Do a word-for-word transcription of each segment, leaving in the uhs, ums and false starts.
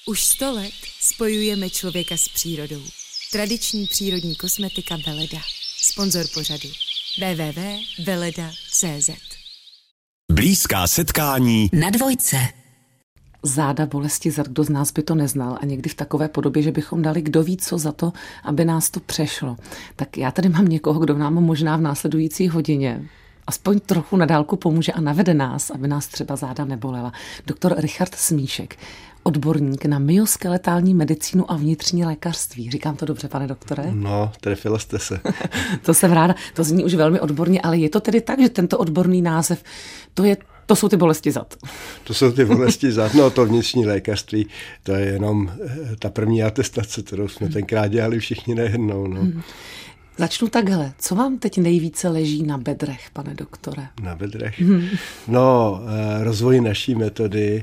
Už sto let spojujeme člověka s přírodou. Tradiční přírodní kosmetika Veleda. Sponzor pořadu w w w tečka veleda tečka c z. Blízká setkání na Dvojce. Záda, bolesti zad, kdo z nás by to neznal a někdy v takové podobě, že bychom dali kdo ví co za to, aby nás to přešlo. Tak já tady mám někoho, kdo nám možná v následující hodině aspoň trochu na dálku pomůže a navede nás, aby nás třeba záda nebolela. Doktor Richard Smíšek, odborník na myoskeletální medicínu a vnitřní lékařství. Říkám to dobře, pane doktore? No, trefila jste se. To jsem ráda, to zní už velmi odborně, ale je to tedy tak, že tento odborný název, to je To jsou ty bolesti zad. To jsou ty bolesti zad. No to vnitřní lékařství, to je jenom ta první atestace, kterou jsme tenkrát dělali všichni najednou. No. Hmm. Začnu takhle. Co vám teď nejvíce leží na bedrech, pane doktore? Na bedrech? Hmm. No, rozvoj naší metody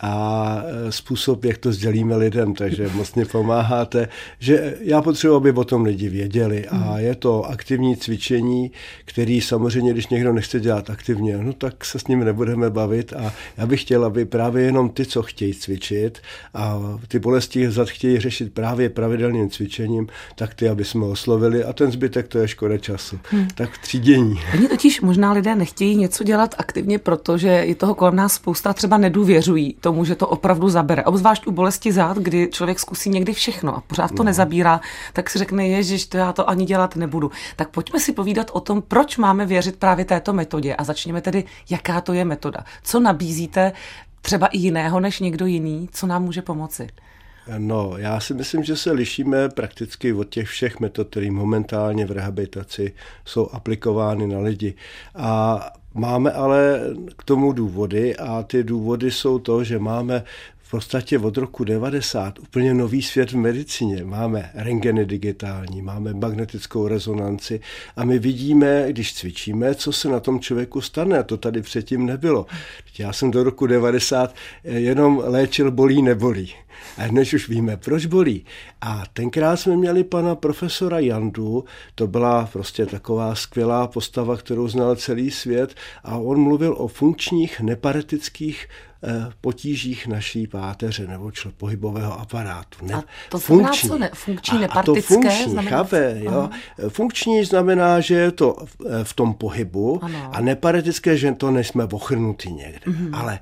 a způsob, jak to sdělíme lidem, takže moc mě pomáháte, že já potřebuji, aby o tom lidi věděli a je to aktivní cvičení, který samozřejmě, když někdo nechce dělat aktivně, no tak se s ním nebudeme bavit a já bych chtěl, aby právě jenom ty, co chtějí cvičit a ty bolesti zad chtějí řešit právě pravidelným cvičením, tak ty, aby jsme oslovili a ten zbytek, to je škoda času. Hmm. Tak třídění. Oni totiž možná lidé nechtějí něco dělat aktivně, protože je toho kolem nás spousta, třeba nedůvěřují tomu, že to opravdu zabere. Obzvlášť u bolesti zád, kdy člověk zkusí někdy všechno a pořád to no. nezabírá, tak si řekne, ježiš, to já to ani dělat nebudu. Tak pojďme si povídat o tom, proč máme věřit právě této metodě a začněme tedy, jaká to je metoda. Co nabízíte třeba i jiného než někdo jiný, co nám může pomoci? No, já si myslím, že se lišíme prakticky od těch všech metod, které momentálně v rehabilitaci jsou aplikovány na lidi. A máme ale k tomu důvody a ty důvody jsou to, že máme v podstatě od roku devadesát úplně nový svět v medicíně. Máme rentgeny digitální, máme magnetickou rezonanci a my vidíme, když cvičíme, co se na tom člověku stane. A to tady předtím nebylo. Já jsem do roku devadesát jenom léčil bolí, nebolí. A dnes už víme, proč bolí. A tenkrát jsme měli pana profesora Jandu, to byla prostě taková skvělá postava, kterou znal celý svět a on mluvil o funkčních neparetických potížích naší páteře nebo čl- pohybového aparátu. Ne, a to funkční. Znamená, co ne, funkční a, nepartické? A to funkční, znamená... chápe, jo? Funkční znamená, že je to v, v tom pohybu ano. A neparetické, že to nejsme ochrnutí někde. Mm-hmm. Ale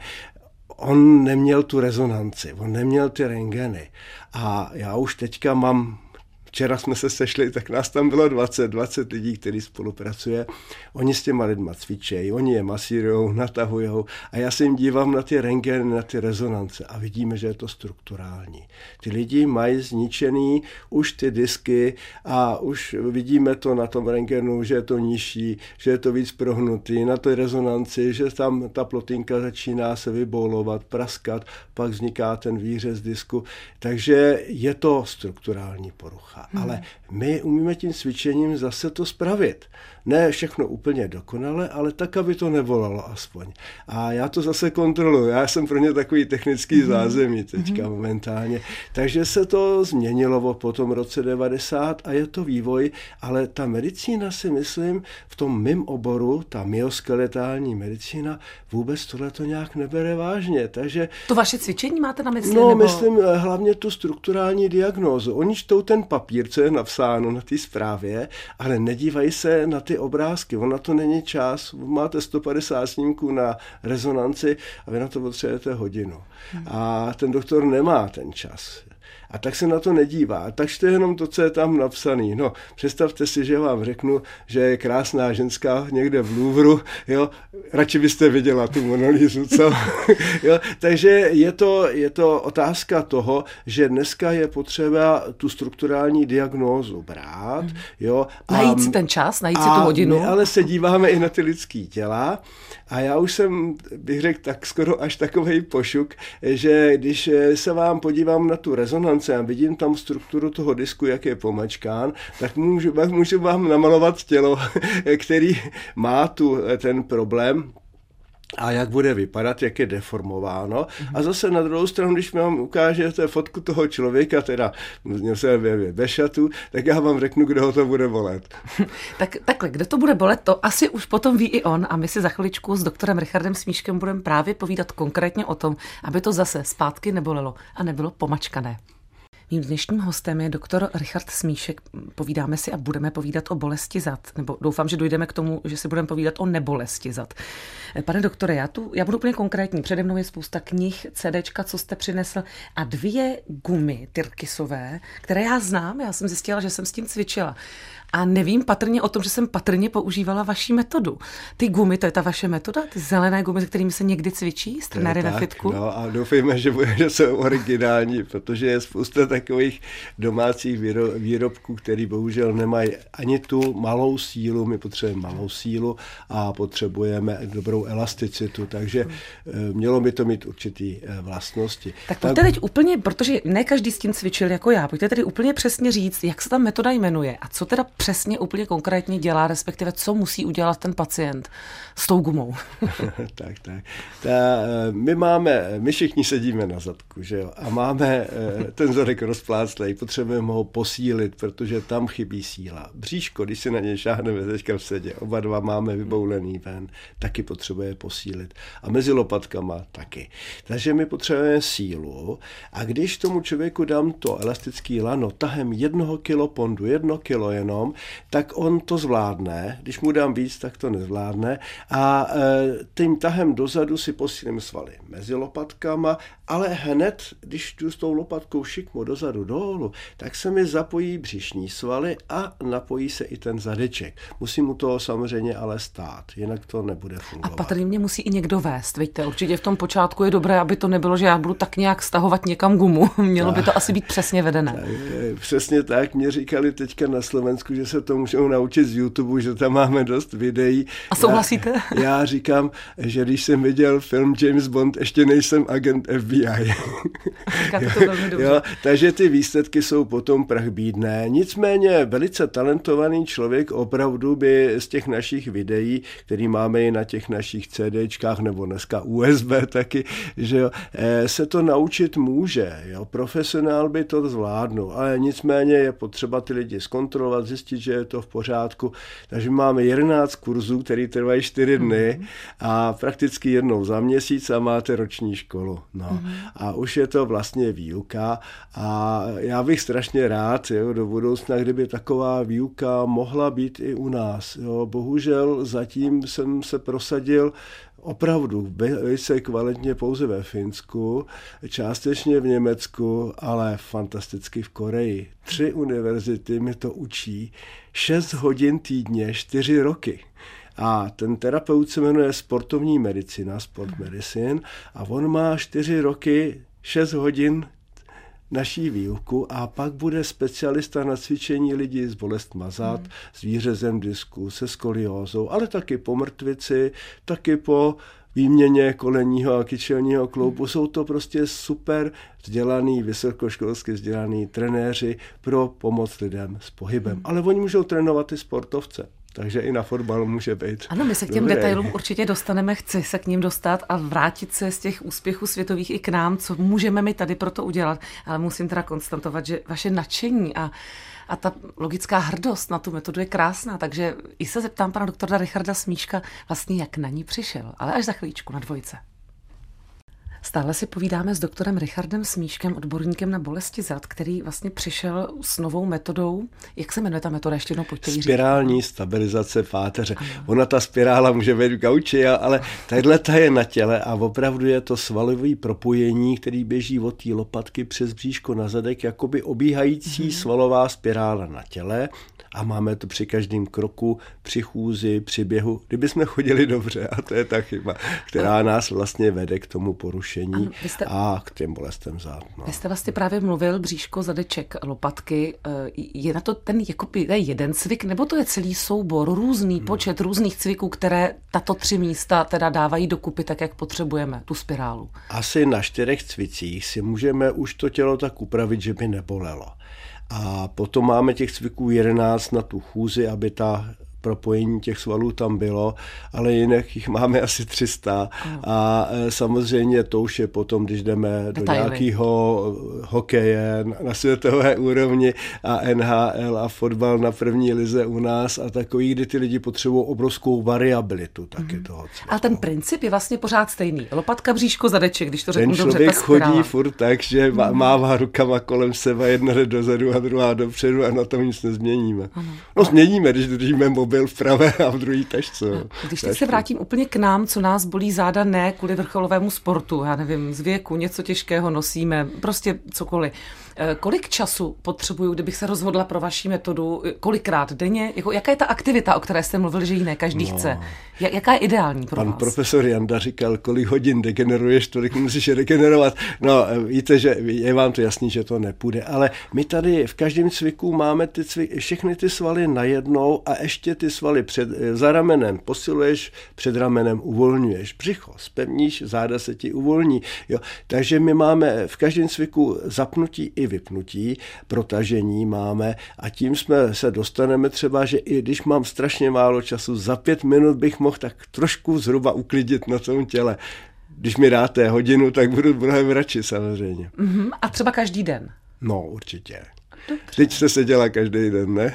on neměl tu rezonanci, on neměl ty rentgeny. A já už teďka mám, včera jsme se sešli, tak nás tam bylo dvacet, dvacet lidí, kteří spolupracuje. Oni s těma lidma cvičejí, oni je masírujou, natahujou a já se jim dívám na ty rentgeny, na ty rezonance a vidíme, že je to strukturální. Ty lidi mají zničený už ty disky a už vidíme to na tom rentgenu, že je to nižší, že je to víc prohnutý, na té rezonanci, že tam ta plotinka začíná se vyboulovat, praskat, pak vzniká ten výřez disku. Takže je to strukturální porucha. Hmm. Ale my umíme tím cvičením zase to spravit. Ne všechno úplně dokonale, ale tak, aby to nebolelo aspoň. A já to zase kontroluji. Já jsem pro ně takový technický hmm. zázemí teďka hmm. momentálně. Takže se to změnilo po tom roce devadesát a je to vývoj, ale ta medicína si myslím v tom mým oboru, ta myoskeletální medicína, vůbec tohle to nějak nebere vážně. Takže to vaše cvičení máte na mysli? No, nebo... myslím hlavně tu strukturální diagnózu. Oni čtou ten papír, co je napsáno na té zprávě, ale nedívají se na ty obrázky. On na to není čas. Máte sto padesát snímků na rezonanci a vy na to potřebujete hodinu. Hmm. A ten doktor nemá ten čas. A tak se na to nedívá. Takže to je jenom to, co je tam napsaný. No, představte si, že vám řeknu, že je krásná ženská někde v Louvru, jo, radši byste viděla tu Monu Lisu, co? Jo, takže je to, je to otázka toho, že dneska je potřeba tu strukturální diagnózu brát, jo. A najít si ten čas, najít si tu hodinu. My ale se díváme i na ty lidský těla a já už jsem, bych řekl, tak skoro až takovej pošuk, že když se vám podívám na tu rezonanci a vidím tam strukturu toho disku, jak je pomačkán, tak můžu, můžu vám namalovat tělo, který má tu, ten problém. a jak bude vypadat, jak je deformováno. A zase na druhou stranu, když mi vám ukážete fotku toho člověka, teda měl jsem ve, ve šatu, tak já vám řeknu, kdo ho to bude bolet. tak, takhle, kdo to bude bolet, to asi už potom ví i on a my si za chviličku s doktorem Richardem Smíškem budeme právě povídat konkrétně o tom, aby to zase zpátky nebolelo a nebylo pomačkané. Mým dnešním hostem je doktor Richard Smíšek. Povídáme si a budeme povídat o bolesti zad, nebo doufám, že dojdeme k tomu, že si budeme povídat o nebolesti zad. Pane doktore, já, tu, já budu úplně konkrétní. Přede mnou je spousta knih, CDčka, co jste přinesl a dvě gumy tyrkysové, které já znám. Já jsem zjistila, že jsem s tím cvičila. A nevím patrně o tom, že jsem patrně používala vaši metodu. Ty gumy, to je ta vaše metoda? Ty zelené gumy, se kterými se někdy cvičí s trenéry na fitku? No a doufejme, že, bude, že jsou originální, protože je spousta takových domácích výrobků, který bohužel nemají ani tu malou sílu, my potřebujeme malou sílu a potřebujeme dobrou elasticitu, takže hmm. mělo by to mít určitý vlastnosti. Tak pojďte tak... teď úplně, protože ne každý s tím cvičil jako já, pojďte tedy úplně přesně říct, jak se ta metoda jmenuje a co teda přesně úplně konkrétně dělá, respektive co musí udělat ten pacient s tou gumou. tak, tak. Ta, my máme, my všichni sedíme na zadku, že jo, a máme ten zadek rozpláclej, potřebujeme ho posílit, protože tam chybí síla. Bříško, když si na něj šáhneme teďka v sedě, oba dva máme vyboulený ven, taky potřebuje posílit. A mezi lopatkama taky. Takže my potřebujeme sílu a když tomu člověku dám to elastický lano tahem jednoho kilo pondu, jedno kilo jenom, tak on to zvládne. Když mu dám víc, tak to nezvládne. A e, tím tahem dozadu si posílím svaly mezi lopatkama, ale hned, když jdu s tou lopatkou šikmo dozadu dolů, tak se mi zapojí břišní svaly a napojí se i ten zadeček. Musím mu toho samozřejmě ale stát, jinak to nebude fungovat. A patrně mě musí i někdo vést, víte, určitě v tom počátku je dobré, aby to nebylo, že já budu tak nějak stahovat někam gumu. Mělo by to asi být přesně vedené. Tak, přesně tak, mě říkali teďka na Slovensku, že se to můžou naučit z YouTube, že tam máme dost videí. A souhlasíte? Já, já říkám, že když jsem viděl film James Bond, ještě nejsem agent F B I. Říkáte to velmi dobře. Jo, takže ty výsledky jsou potom prachbídné. Nicméně velice talentovaný člověk opravdu by z těch našich videí, který máme i na těch našich CDčkách nebo dneska U S B taky, že jo, se to naučit může. Jo. Profesionál by to zvládnul, ale nicméně je potřeba ty lidi zkontrolovat, zjistit, že je to v pořádku. Takže máme jedenáct kurzů, které trvají čtyři dny a prakticky jednou za měsíc a máte roční školu. No. Mm. A už je to vlastně výuka a já bych strašně rád, jo, do budoucna, kdyby taková výuka mohla být i u nás. Jo. Bohužel zatím jsem se prosadil opravdu velice kvalitně pouze ve Finsku, částečně v Německu, ale fantasticky v Koreji. Tři univerzity mi to učí, šest hodin týdně, čtyři roky. A ten terapeut se jmenuje sportovní medicina, sport medicine, a on má čtyři roky, šest hodin naší výuku a pak bude specialista na cvičení lidí s bolestma zad, hmm. s výřezem disku, se skoliózou, ale taky po mrtvici, taky po výměně kolenního a kyčelního kloubu. Jsou to prostě super vzdělaný, vysokoškolsky vzdělaný trenéři pro pomoc lidem s pohybem. Hmm. Ale oni můžou trénovat i sportovce. Takže i na fotbal může být. Ano, my se k těm dobré. detailům určitě dostaneme, chci se k ním dostat a vrátit se z těch úspěchů světových i k nám, co můžeme my tady pro to udělat. Ale musím teda konstatovat, že vaše nadšení a, a ta logická hrdost na tu metodu je krásná, takže i se zeptám pana doktora Richarda Smíška vlastně, jak na ní přišel, ale až za chvíličku na dvojce. Stále si povídáme s doktorem Richardem Smíškem, odborníkem na bolesti zad, který vlastně přišel s novou metodou. Jak se jmenuje ta metoda? Ještě jednou pojďte jí říct. Spirální stabilizace páteře. Ano. Ona ta spirála může být v gauči, ale tahle ta je na těle a opravdu je to svalové propojení, který běží od té lopatky přes bříško na zadek, jakoby obíhající hmm. svalová spirála na těle. A máme to při každém kroku, při chůzi, při běhu, kdyby jsme chodili dobře, a to je ta chyba, která nás vlastně vede k tomu porušení ano, jste, a k těm bolestem zad. No. Vy jste vlastně právě mluvil bříško, zadeček, lopatky. Je na to ten jako jeden cvik, nebo to je celý soubor, různý hmm. počet různých cviků, které tato tři místa teda dávají dokupy tak, jak potřebujeme, tu spirálu? Asi na čtyřech cvicích si můžeme už to tělo tak upravit, že by nebolelo. A potom máme těch cviků jedenáct na tu chůzi, aby ta propojení těch svalů tam bylo, ale jinak jich máme asi tři sta a samozřejmě to už je potom, když jdeme do nějakého hokeje na světové úrovni a N H L a fotbal na první lize u nás a takový, kdy ty lidi potřebují obrovskou variabilitu taky mm. toho. A ten princip je vlastně pořád stejný. Lopatka, bříško, zadeček, když to řeknu dobře. Ten člověk chodí furt tak, že má, mává rukama kolem sebe, jedna jde dozadu a druhá dopředu a na tom nic nezměníme. Ano. No změníme, když držíme mobil v pravé a v druhý tašce. Když teď se vrátím úplně k nám, co nás bolí záda, ne kvůli vrcholovému sportu, já nevím, z věku, něco těžkého nosíme, prostě cokoliv. Kolik času potřebuju, kdybych se rozhodla pro vaši metodu, kolikrát denně? Jako, jaká je ta aktivita, o které jste mluvili, že ji ne každý no. chce? Jaká je ideální pro Pan vás? Pan profesor Janda říkal, kolik hodin degeneruješ, tolik musíš regenerovat. No, víte, že je vám to jasný, že to nepůjde, ale my tady v každém cviku máme ty cvik, všechny ty svaly najednou a ještě ty svaly před, za ramenem posiluješ, před ramenem uvolňuješ. Břicho zpevníš, záda se ti uvolní. Jo. Takže my máme v každém cviku zapnutí i vypnutí, protažení máme a tím jsme se dostaneme třeba, že i když mám strašně málo času, za pět minut bych mohl tak trošku zhruba uklidit na tom těle. Když mi dáte hodinu, tak budu mnohem radši samozřejmě. Mm-hmm. A třeba každý den? No, určitě. Dobře. Teď jste se dělá každý den, ne?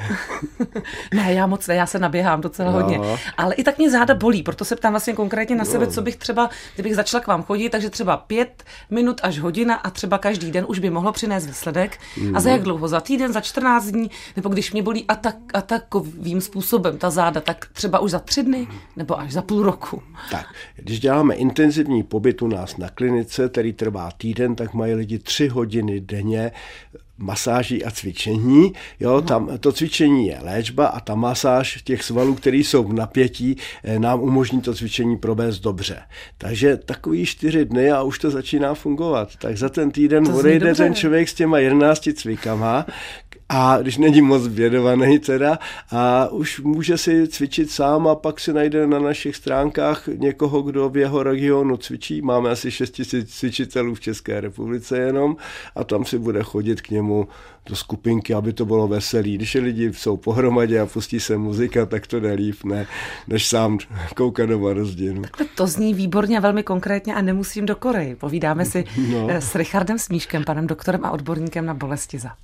Ne, já moc ne, já se naběhám docela no. hodně. Ale i tak mě záda bolí, proto se ptám vlastně konkrétně na sebe, no. co bych třeba, kdybych začala k vám chodit, takže třeba pět minut až hodina a třeba každý den už by mohlo přinést výsledek. Mm. A za jak dlouho? Za týden, za čtrnáct dní? Nebo když mě bolí atak, atakovým způsobem ta záda, tak třeba už za tři dny? Nebo až za půl roku? Tak, když děláme intenzivní pobyt u nás na klinice, který trvá týden, tak mají lidi tři hodiny denně masáží a cvičení. Jo, tam to cvičení je léčba a ta masáž těch svalů, které jsou v napětí, nám umožní to cvičení provést dobře. Takže takový čtyři dny a už to začíná fungovat. Tak za ten týden odejde ten člověk s těma jedenácti cvikama a když není moc vědovaný teda a už může si cvičit sám a pak si najde na našich stránkách někoho, kdo v jeho regionu cvičí. Máme asi šest tisíc cvičitelů v České republice jenom a tam si bude chodit k němu do skupinky, aby to bylo veselý. Když lidi jsou pohromadě a pustí se muzika, tak to jde líp, ne, než sám koukat doma do zdi. Takhle to zní výborně a velmi konkrétně a nemusím do Koreji. Povídáme si no. s Richardem Smíškem, panem doktorem a odborníkem na bolesti zad.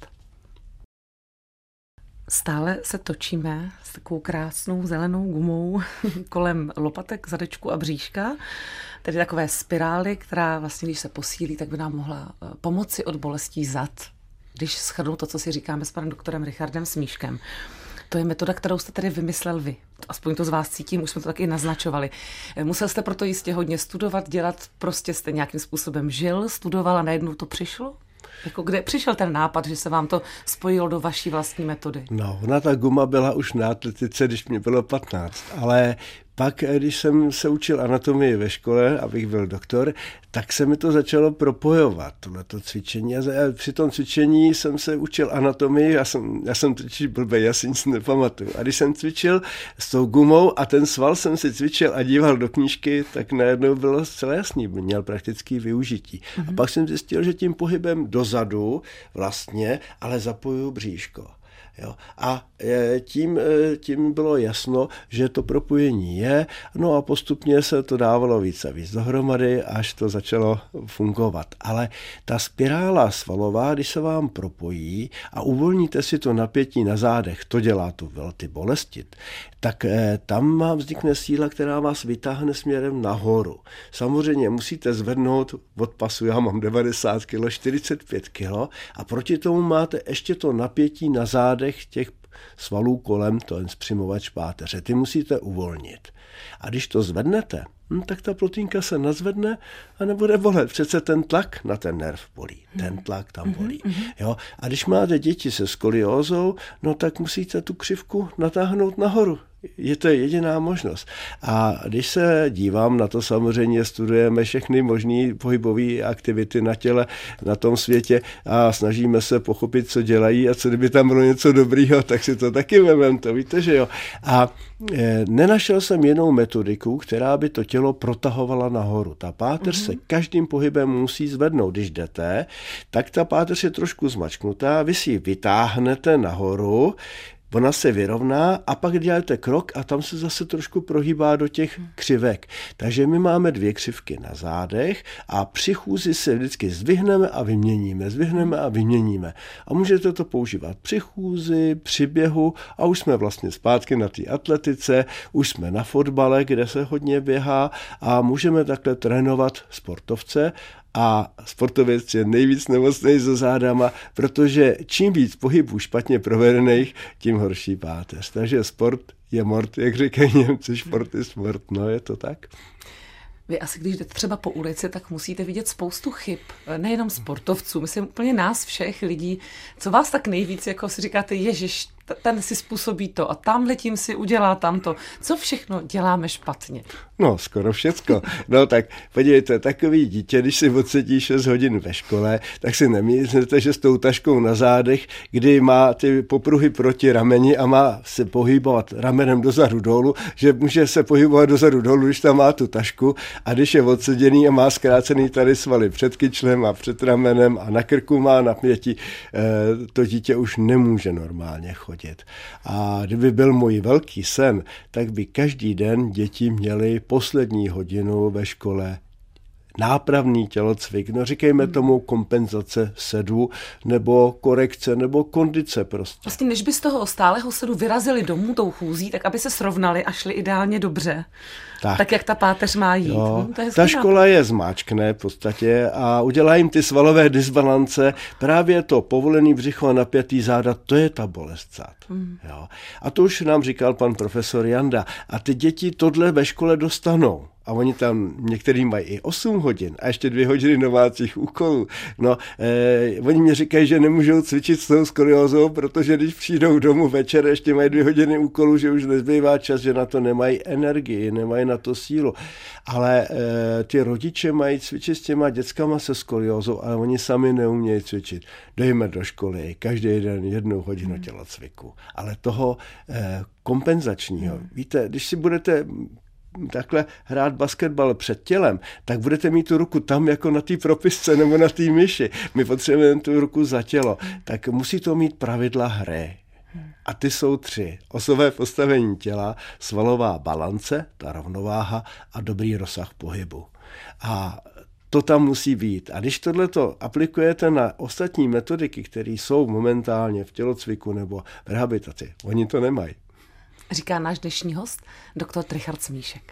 Stále se točíme s takovou krásnou zelenou gumou kolem lopatek, zadečku a bříška, tedy takové spirály, která vlastně, když se posílí, tak by nám mohla pomoci od bolestí zad. Když shrnu to, co si říkáme s panem doktorem Richardem Smíškem. To je metoda, kterou jste tedy vymyslel vy. Aspoň to z vás cítím, už jsme to taky naznačovali. Musel jste proto jistě hodně studovat, dělat, prostě jste nějakým způsobem žil, studoval a najednou to přišlo? Jako kde přišel ten nápad, že se vám to spojilo do vaší vlastní metody? No, ona ta guma byla už na atletice, když mě bylo patnáct, ale pak, když jsem se učil anatomii ve škole, abych byl doktor, tak se mi to začalo propojovat, tohleto cvičení. A při tom cvičení jsem se učil anatomii, já jsem, já jsem totiž blbej, já si nic nepamatuju. A když jsem cvičil s tou gumou a ten sval jsem si cvičil a díval do knížky, tak najednou bylo zcela jasný, měl praktický využití. Mm-hmm. A pak jsem zjistil, že tím pohybem dozadu vlastně, ale zapojuju bříško. Jo. A tím, tím bylo jasno, že to propojení je, no a postupně se to dávalo víc a víc dohromady, až to začalo fungovat. Ale ta spirála svalová, když se vám propojí a uvolníte si to napětí na zádech, to dělá tu velké bolesti, tak tam vám vznikne síla, která vás vytáhne směrem nahoru. Samozřejmě musíte zvednout od pasu, já mám devadesát kilo, čtyřicet pět kilo a proti tomu máte ještě to napětí na zádech těch svalů kolem, to je zpřimovač páteře. Ty musíte uvolnit. A když to zvednete, hm, tak ta plotínka se nazvedne a nebude bolet. Přece ten tlak na ten nerv bolí. Ten tlak tam bolí. Jo? A když máte děti se skoliózou, no tak musíte tu křivku natáhnout nahoru. Je to jediná možnost. A když se dívám na to, samozřejmě studujeme všechny možné pohybové aktivity na těle, na tom světě a snažíme se pochopit, co dělají a co kdyby tam bylo něco dobrýho, tak si to taky vemem, to víte, že jo. A e, nenašel jsem jinou metodiku, která by to tělo protahovala nahoru. Ta páteř mm-hmm. se každým pohybem musí zvednout. Když jdete, tak ta páteř je trošku zmačknutá, vy si ji vytáhnete nahoru, ona se vyrovná a pak děláte krok a tam se zase trošku prohýbá do těch křivek. Takže my máme dvě křivky na zádech a při chůzi se vždycky zdvihneme a vyměníme, zdvihneme a vyměníme. A můžete to používat při chůzi, při běhu a už jsme vlastně zpátky na té atletice, už jsme na fotbale, kde se hodně běhá a můžeme takhle trénovat sportovce. A sportovec je nejvíc nemocnej za zádama, protože čím víc pohybů špatně provedených, tím horší páteř. Takže sport je mort, jak říkají Němci, sport je sport, no je to tak. Vy asi, když jdete třeba po ulici, tak musíte vidět spoustu chyb, nejenom sportovců, myslím úplně nás všech lidí. Co vás tak nejvíc, jako si říkáte, ježiš, ten si způsobí to a tamhletím si udělá tamto. Co všechno děláme špatně? No, skoro všecko. No tak podívejte, takový dítě, když si odsedí šest hodin ve škole, tak si nemyslíte, že s tou taškou na zádech, kdy má ty popruhy proti rameni a má se pohybovat ramenem dozadu dolů, že může se pohybovat dozadu dolů, když tam má tu tašku a když je odseděný a má zkrácený tady svaly před kyčlem a před ramenem a na krku má napětí, to dítě už nemůže normálně chodit. A kdyby byl můj velký sen, tak by každý den děti měly poslední hodinu ve škole nápravný tělocvik, no říkejme tomu kompenzace sedu, nebo korekce, nebo kondice prostě. Vlastně než by z toho stálého sedu vyrazili domů tou chůzí, tak aby se srovnali a šli ideálně dobře. Tak, tak jak ta páteř má jít. Jo, no, to je ta škola je zmáčkne v podstatě a udělá jim ty svalové disbalance. Právě to povolený břicho a napjatý záda, to je ta bolest zad. Hmm. Jo. A to už nám říkal pan profesor Janda. A ty děti tohle ve škole dostanou. A oni tam, některý mají i osm hodin a ještě dvě hodiny domácích úkolů. No, eh, oni mě říkají, že nemůžou cvičit s tou skoliózou, protože když přijdou domů večer, ještě mají dvě hodiny úkolů, že už nezbývá čas, že na to nemají energii, nemají na to sílu. Ale eh, ty rodiče mají cvičit s těma dětskama se skoliózou, ale oni sami neumějí cvičit. Dejme do školy každý den jednu hodinu tělocviku. Ale toho eh, kompenzačního, hmm. víte, když si budete takhle hrát basketbal před tělem, tak budete mít tu ruku tam jako na té propisce nebo na té myši. My potřebujeme tu ruku za tělo. Tak musí to mít pravidla hry. A ty jsou tři. Osové postavení těla, svalová balance, ta rovnováha a dobrý rozsah pohybu. A to tam musí být. A když tohleto aplikujete na ostatní metodiky, které jsou momentálně v tělocviku nebo v rehabilitaci, oni to nemají. Říká náš dnešní host, doktor Richard Smíšek.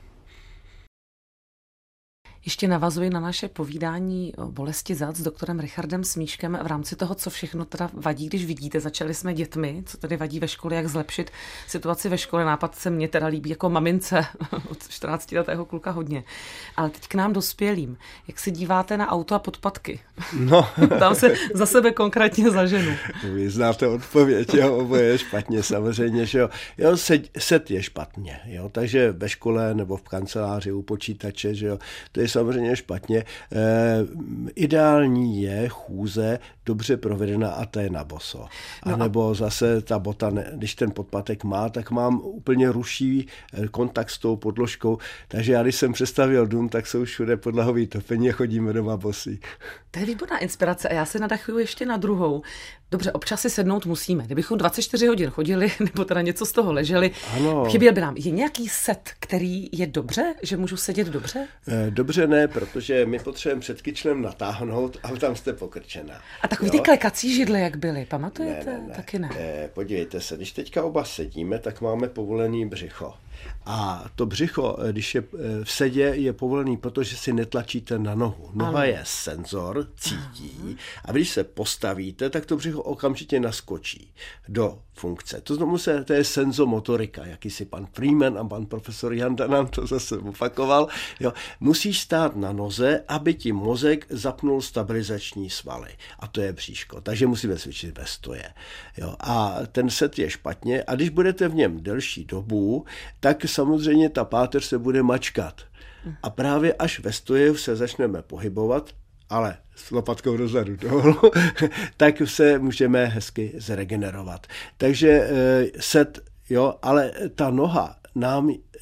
Ještě navazuji na naše povídání o bolesti zad s doktorem Richardem Smíškem v rámci toho, co všechno teda vadí, když vidíte. Začali jsme dětmi, co tedy vadí ve škole, jak zlepšit situaci ve škole. Nápad se mně teda líbí jako mamince od čtrnáctiletého kluka hodně. Ale teď k nám dospělým. Jak se díváte na auto a podpatky? No. Tam se za sebe konkrétně zaženu. Vy znáte odpověď, jo, oboje je špatně samozřejmě, že jo. Jo, set, set je špatně, jo, takže ve škole nebo v kanceláři u počítače, že jo, to je samozřejmě špatně. E, ideální je chůze dobře provedená a to je na boso. A no nebo zase ta bota, ne, když ten podpatek má, tak mám úplně ruší kontakt s tou podložkou. Takže já, když jsem přestavěl dům, tak jsou všude podlahový topení a chodíme doma bosí. To je výborná inspirace a já se nadachuju ještě na druhou. Dobře, občas si sednout musíme. Kdybychom dvacet čtyři hodin chodili, nebo teda něco z toho leželi, ano. Chyběl by nám. Je nějaký set, který je dobře, že můžu sedět dobře? Dobře ne, protože my potřebujeme před kyčlem natáhnout a tam jste pokrčená. A takový ty klekací židle, jak byly, pamatujete? Ne, ne, ne. Taky ne. ne. Podívejte se, když teďka oba sedíme, tak máme povolený břicho. A to břicho, když je v sedě, je povolený, protože si netlačíte na nohu. Noha ano. je senzor, cítí a když se postavíte, tak to břicho okamžitě naskočí do funkce. To znamená, to je senzomotorika, jaký si pan Freeman a pan profesor Janda nám to zase opakoval. Jo. Musíš stát na noze, aby ti mozek zapnul stabilizační svaly. A to je bříško. Takže musíme cvičit ve stoje. Jo. A ten set je špatně a když budete v něm delší dobu, tak samozřejmě ta páteř se bude mačkat. A právě až ve stoje se začneme pohybovat, ale s lopatkou dozadu dolů, tak se můžeme hezky zregenerovat. Takže set, jo, ale ta noha nám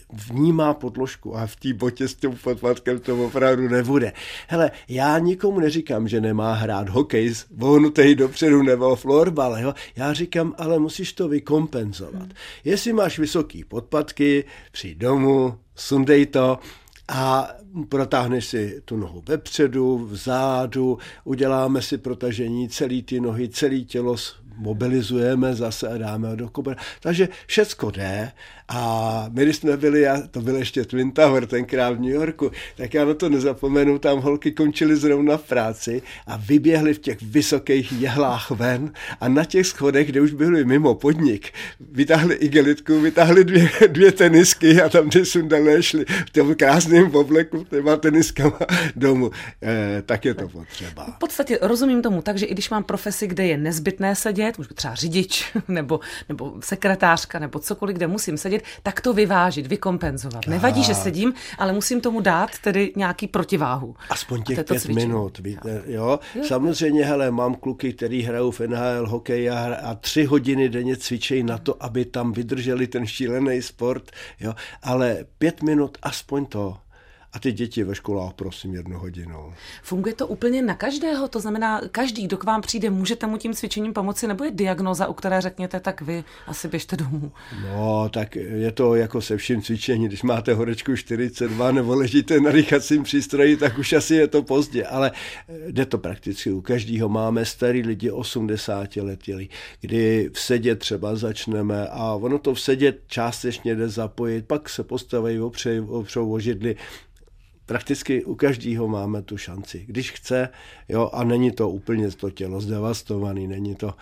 vnímá podložku a v té botě s tím podpatkem to opravdu nebude. Hele, já nikomu neříkám, že nemá hrát hokej vohnutej dopředu nebo florbal, jo? Já říkám, ale musíš to vykompenzovat. Hmm. Jestli máš vysoký podpatky, přijď domů, sundej to a protáhneš si tu nohu vepředu, vzadu, uděláme si protažení celý ty nohy, celý tělo mobilizujeme zase a dáme ho do koberce. Takže všecko jde a my, když jsme byli, to byl ještě Twin Tower tenkrát v New Yorku, tak já na to nezapomenu, tam holky končily zrovna v práci a vyběhly v těch vysokých jehlách ven a na těch schodech, kde už byli mimo podnik, vytáhli igelitku, vytáhli dvě, dvě tenisky a tam ty sundalé šli v tom krásném obleku těma teniskama domů. E, tak je to potřeba. V podstatě rozumím tomu tak, že i když mám profesi, kde je nezbytné sedět, můžu být třeba řidič nebo, nebo sekretářka nebo cokoliv, kde musím sedět, tak to vyvážit, vykompenzovat. Nevadí, že sedím, ale musím tomu dát tedy nějaký protiváhu. Aspoň těch pět cvičení. minut. Víte, jo? Jo. Samozřejmě, hele, mám kluky, který hrajou v N H L hokej a, a tři hodiny denně cvičejí na to, aby tam vydrželi ten šílený sport, jo? Ale pět minut aspoň to. A ty děti ve školách, prosím, jednu hodinu. Funguje to úplně na každého? To znamená, každý, kdo k vám přijde, můžete mu tím cvičením pomoci, nebo je diagnóza, u které řekněte, tak vy asi běžte domů? No, tak je to jako se vším cvičení. Když máte horečku čtyřicet dva nebo ležíte na dýchacím přístroji, tak už asi je to pozdě, ale jde to prakticky u každého. Máme starý lidi osmdesát let, kdy v sedě třeba začneme a ono to v sedě částečně jde zapojit, pak se postaví, opřou o židli. Prakticky u každého máme tu šanci. Když chce, jo, a není to úplně to tělo zdevastovaný, není to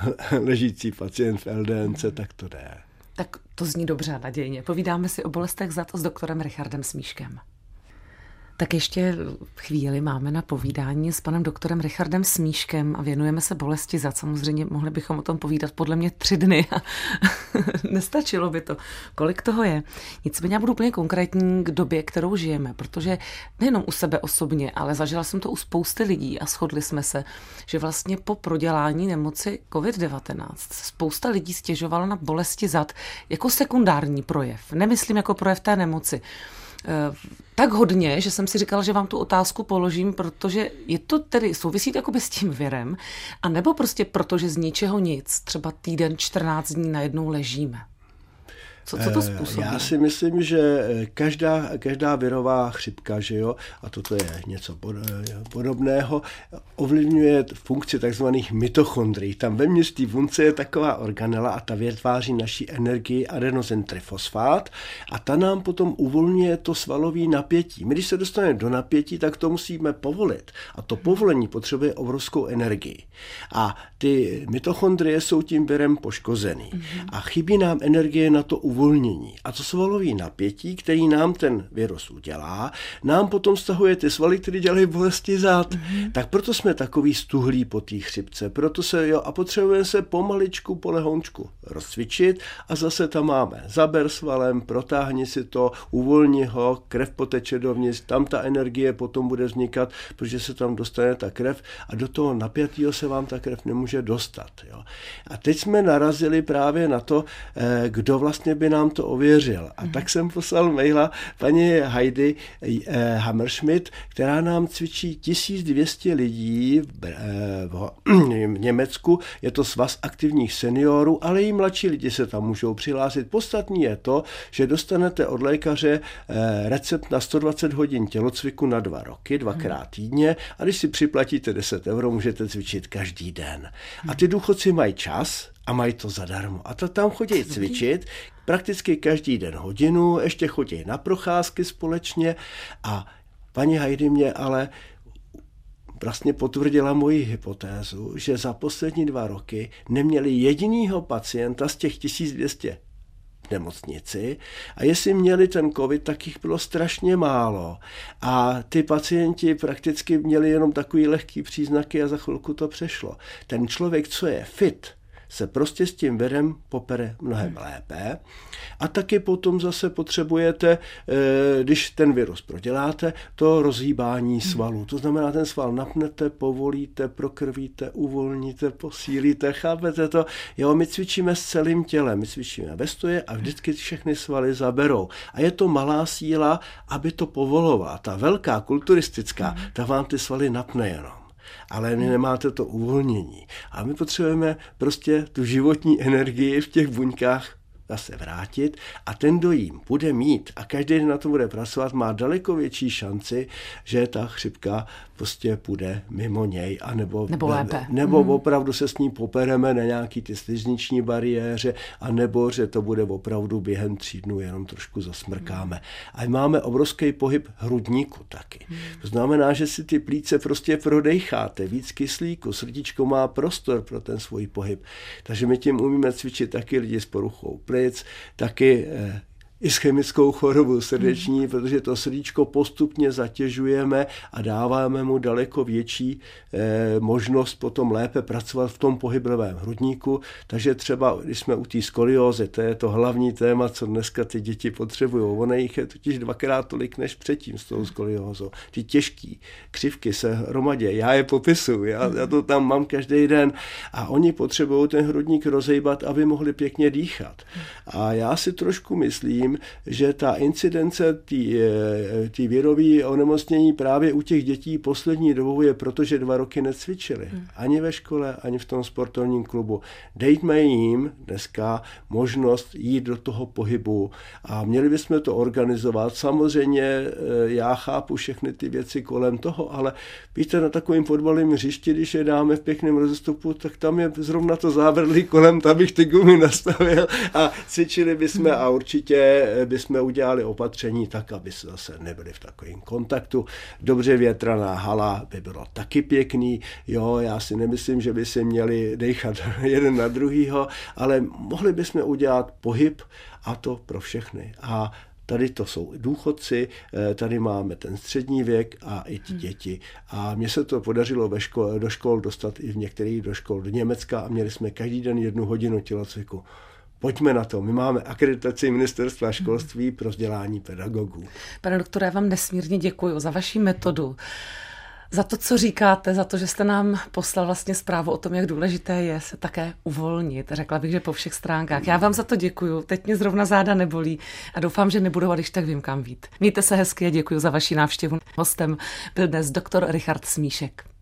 ležící pacient v L D N C, tak to jde. Tak to zní dobře a nadějně. Povídáme si o bolestech zad s doktorem Richardem Smíškem. Tak ještě chvíli máme na povídání s panem doktorem Richardem Smíškem a věnujeme se bolesti zad. Samozřejmě mohli bychom o tom povídat podle mě tři dny a nestačilo by to. Kolik toho je? Nicméně já budu úplně konkrétní k době, kterou žijeme, protože nejenom u sebe osobně, ale zažila jsem to u spousty lidí a shodli jsme se, že vlastně po prodělání nemoci covid devatenáct spousta lidí stěžovala na bolesti zad jako sekundární projev. Nemyslím jako projev té nemoci. Tak hodně, že jsem si říkala, že vám tu otázku položím, protože je to tedy, souvisí to jakoby s tím virem, a nebo prostě proto, že z ničeho nic, třeba týden, čtrnáct dní najednou ležíme. Co, co to způsobí? Já si myslím, že každá, každá virová chřipka, že jo, a toto je něco podobného, ovlivňuje funkci takzvaných mitochondrií. Tam ve městí vunce je taková organela a ta vytváří naší energii adenosin trifosfát a ta nám potom uvolňuje to svalové napětí. My, když se dostaneme do napětí, tak to musíme povolit. A to povolení potřebuje obrovskou energii. A ty mitochondrie jsou tím virem poškozený. A chybí nám energie na to uvolnění. A to svalové napětí, který nám ten virus udělá, nám potom stahuje ty svaly, které dělají bolesti zad. Mm-hmm. Tak proto jsme takový stuhlí po té chřipce. Proto se, jo, a potřebujeme se pomaličku, polehončku rozcvičit a zase tam máme zaber svalem, protáhni si to, uvolni ho, krev poteče dovnitř, tam ta energie potom bude vznikat, protože se tam dostane ta krev a do toho napětého se vám ta krev nemůže dostat. Jo. A teď jsme narazili právě na to, kdo vlastně by nám to ověřil. A mm. tak jsem poslal maila paní Heidi eh, Hammerschmidt, která nám cvičí tisíc dvě stě lidí v, eh, v, v Německu. Je to svaz aktivních seniorů, ale i mladší lidi se tam můžou přihlásit. Podstatní je to, že dostanete od lékaře eh, recept na sto dvacet hodin tělocviku na dva roky, dvakrát týdně, a když si připlatíte deset euro, můžete cvičit každý den. A ty důchodci mají čas a mají to zadarmo. A to tam chodí cvičit prakticky každý den hodinu, ještě chodí na procházky společně a paní Heidi mě ale vlastně potvrdila moji hypotézu, že za poslední dva roky neměli jedinýho pacienta z těch tisíc dvě stě v nemocnici a jestli měli ten covid, tak jich bylo strašně málo. A ty pacienti prakticky měli jenom takový lehký příznaky a za chvilku to přešlo. Ten člověk, co je fit, se prostě s tím vedem popere mnohem lépe. A taky potom zase potřebujete, když ten virus proděláte, to rozhýbání svalů. To znamená, ten sval napnete, povolíte, prokrvíte, uvolníte, posílíte, chápete to? Jo, my cvičíme s celým tělem, my cvičíme ve stoje a vždycky všechny svaly zaberou. A je to malá síla, aby to povolovala. Ta velká kulturistická, ta vám ty svaly napne jenom. Ale vy nemáte to uvolnění. A my potřebujeme prostě tu životní energii v těch buňkách zase vrátit a ten, kdo jím bude mít a každý den na to bude pracovat, má daleko větší šanci, že ta chřipka prostě půjde mimo něj, anebo, nebo lépe. Nebo mm. opravdu se s ní popereme na nějaký ty slizniční bariéře, anebo že to bude opravdu během tří dnů jenom trošku zasmrkáme. A máme obrovský pohyb hrudníku taky. Mm. To znamená, že si ty plíce prostě prodejcháte, víc kyslíku, srdíčko má prostor pro ten svůj pohyb. Takže my tím umíme cvičit taky lidi s poruchou plic, taky eh, i s chemickou chorobou srdeční, hmm. protože to srdíčko postupně zatěžujeme a dáváme mu daleko větší eh, možnost potom lépe pracovat v tom pohybovém hrudníku. Takže třeba, když jsme u té skoliózy, to je to hlavní téma, co dneska ty děti potřebují. Ono jich je totiž dvakrát tolik než předtím s tou skoliózou. Ty těžký křivky se hromadě, já je popisuju, já, já to tam mám každý den a oni potřebují ten hrudník rozejbat, aby mohli pěkně dýchat. A já si trošku myslím, že ta incidence té virové onemocnění právě u těch dětí poslední dobou je proto, že dva roky necvičili. Hmm. Ani ve škole, ani v tom sportovním klubu. Dejme jim dneska možnost jít do toho pohybu a měli bychom to organizovat. Samozřejmě já chápu všechny ty věci kolem toho, ale víte, na takovým fotbalovém hřišti, když je dáme v pěkném rozestupu, tak tam je zrovna to zábradlí kolem, tam bych ty gumy nastavil a cvičili bychom a určitě bychom udělali opatření tak, aby se zase nebyli v takovém kontaktu. Dobře větraná hala by bylo taky pěkný, jo, já si nemyslím, že by si měli dechat jeden na druhýho, ale mohli bychom udělat pohyb a to pro všechny. A tady to jsou důchodci, tady máme ten střední věk a i ti děti. A mně se to podařilo ve škole, do škol dostat i v některých do škol do Německa a měli jsme každý den jednu hodinu tělocviku. Pojďme na to. My máme akreditaci Ministerstva školství pro vzdělání pedagogů. Pane doktore, já vám nesmírně děkuji za vaši metodu, za to, co říkáte, za to, že jste nám poslal vlastně zprávu o tom, jak důležité je se také uvolnit. Řekla bych, že po všech stránkách. Já vám za to děkuji. Teď mě zrovna záda nebolí a doufám, že nebudou, a když tak vím, kam jít. Mějte se hezky a děkuji za vaši návštěvu. Hostem byl dnes doktor Richard Smíšek.